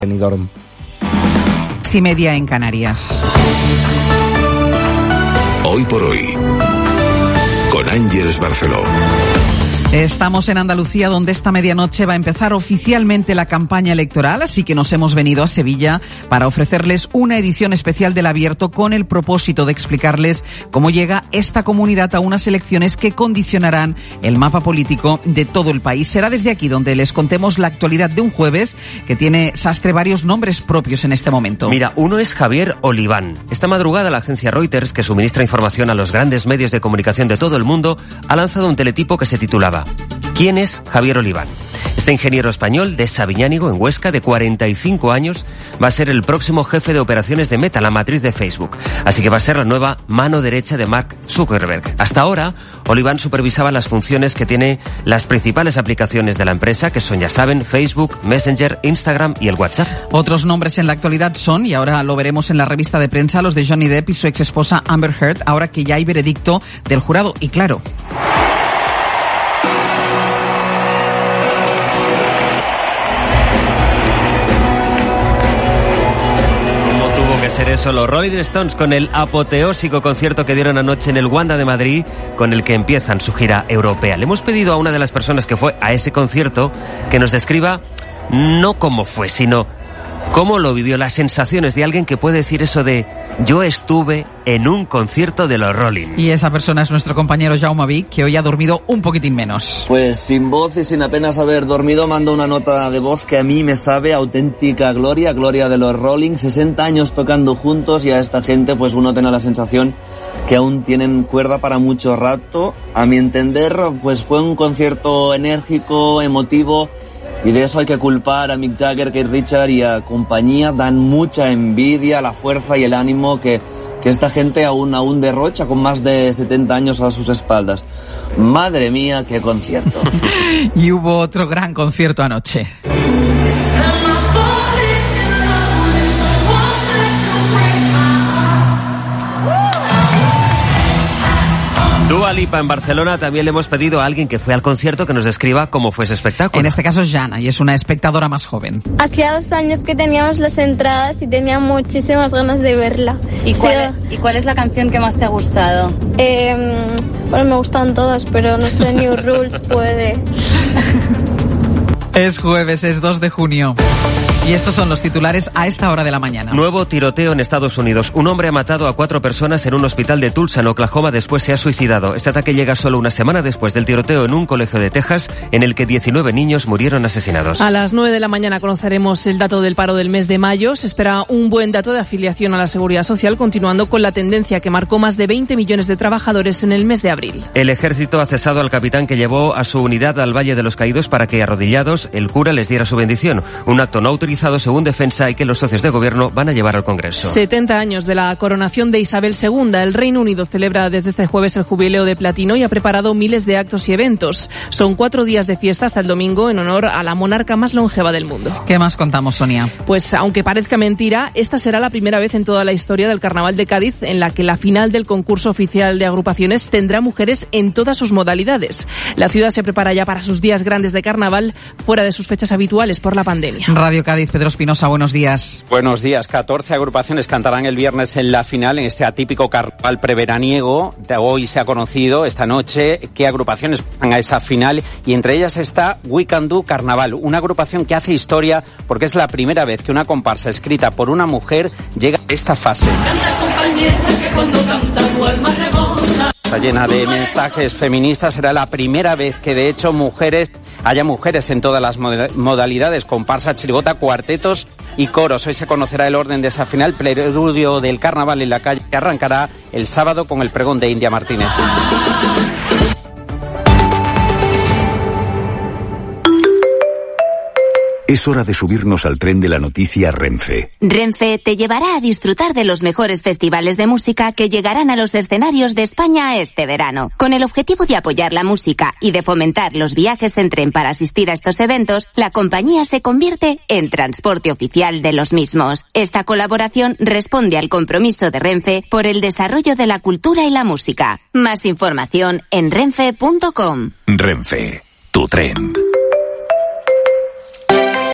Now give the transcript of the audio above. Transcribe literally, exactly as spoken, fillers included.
Benidorm. Y media en Canarias. Hoy por hoy, con Ángeles Barceló. Estamos en Andalucía, donde esta medianoche va a empezar oficialmente la campaña electoral, así que nos hemos venido a Sevilla para ofrecerles una edición especial del Abierto con el propósito de explicarles cómo llega esta comunidad a unas elecciones que condicionarán el mapa político de todo el país. Será desde aquí donde les contemos la actualidad de un jueves que tiene, Sastre, varios nombres propios en este momento. Mira, uno es Javier Oliván. Esta madrugada la agencia Reuters, que suministra información a los grandes medios de comunicación de todo el mundo, ha lanzado un teletipo que se titulaba ¿Quién es Javier Oliván? Este ingeniero español de Sabiñánigo, en Huesca, de cuarenta y cinco años, va a ser el próximo jefe de operaciones de Meta, la matriz de Facebook. Así que va a ser la nueva mano derecha de Mark Zuckerberg. Hasta ahora, Oliván supervisaba las funciones que tiene las principales aplicaciones de la empresa, que son, ya saben, Facebook, Messenger, Instagram y el WhatsApp. Otros nombres en la actualidad son, y ahora lo veremos en la revista de prensa, los de Johnny Depp y su exesposa Amber Heard, ahora que ya hay veredicto del jurado. Y claro, ser eso, los Rolling Stones, con el apoteósico concierto que dieron anoche en el Wanda de Madrid, con el que empiezan su gira europea. Le hemos pedido a una de las personas que fue a ese concierto que nos describa no cómo fue, sino cómo lo vivió, las sensaciones de alguien que puede decir eso de yo estuve en un concierto de los Rolling. Y esa persona es nuestro compañero Jaume Vic, que hoy ha dormido un poquitín menos. Pues sin voz y sin apenas haber dormido, mando una nota de voz que a mí me sabe auténtica gloria, gloria de los Rolling, sesenta años tocando juntos, y a esta gente pues uno tiene la sensación que aún tienen cuerda para mucho rato. A mi entender, pues fue un concierto enérgico, emotivo, y de eso hay que culpar a Mick Jagger, Keith Richards y a compañía. Dan mucha envidia, la fuerza y el ánimo que, que esta gente aún, aún derrocha con más de setenta años a sus espaldas. Madre mía, qué concierto. Y hubo otro gran concierto anoche. Dua Lipa en Barcelona. También le hemos pedido a alguien que fue al concierto que nos describa cómo fue ese espectáculo. En este caso es Jana, y es una espectadora más joven. Hacía dos años que teníamos las entradas y tenía muchísimas ganas de verla. ¿Y cuál, sí. ¿Y cuál es la canción que más te ha gustado? Eh, bueno, me gustan todas, pero no sé, New Rules puede. Es jueves, es dos de junio. Y estos son los titulares a esta hora de la mañana. Nuevo tiroteo en Estados Unidos. Un hombre ha matado a cuatro personas en un hospital de Tulsa, en Oklahoma, después se ha suicidado. Este ataque llega solo una semana después del tiroteo en un colegio de Texas, en el que diecinueve niños murieron asesinados. A las nueve de la mañana conoceremos el dato del paro del mes de mayo. Se espera un buen dato de afiliación a la Seguridad Social, continuando con la tendencia que marcó más de veinte millones de trabajadores en el mes de abril. El ejército ha cesado al capitán que llevó a su unidad al Valle de los Caídos para que, arrodillados, el cura les diera su bendición. Un acto no autorizado según Defensa y que los socios de gobierno van a llevar al Congreso. setenta años de la coronación de Isabel segunda. El Reino Unido celebra desde este jueves el jubileo de platino y ha preparado miles de actos y eventos. Son cuatro días de fiesta hasta el domingo en honor a la monarca más longeva del mundo. ¿Qué más contamos, Sonia? Pues aunque parezca mentira, esta será la primera vez en toda la historia del Carnaval de Cádiz en la que la final del concurso oficial de agrupaciones tendrá mujeres en todas sus modalidades. La ciudad se prepara ya para sus días grandes de carnaval, fuera de sus fechas habituales por la pandemia. Radio Cádiz, Pedro Espinosa, buenos días. Buenos días. catorce agrupaciones cantarán el viernes en la final en este atípico carnaval preveraniego. De hoy se ha conocido, esta noche, qué agrupaciones van a esa final, y entre ellas está We Can Do Carnaval, una agrupación que hace historia porque es la primera vez que una comparsa escrita por una mujer llega a esta fase. Está llena de mensajes feministas. Será la primera vez que, de hecho, mujeres haya mujeres en todas las modalidades: comparsa, chirigota, cuartetos y coros. Hoy se conocerá el orden de esa final, preludio del carnaval en la calle, que arrancará el sábado con el pregón de India Martínez. Es hora de subirnos al tren de la noticia Renfe. Renfe te llevará a disfrutar de los mejores festivales de música que llegarán a los escenarios de España este verano. Con el objetivo de apoyar la música y de fomentar los viajes en tren para asistir a estos eventos, la compañía se convierte en transporte oficial de los mismos. Esta colaboración responde al compromiso de Renfe por el desarrollo de la cultura y la música. Más información en renfe punto com. Renfe, tu tren.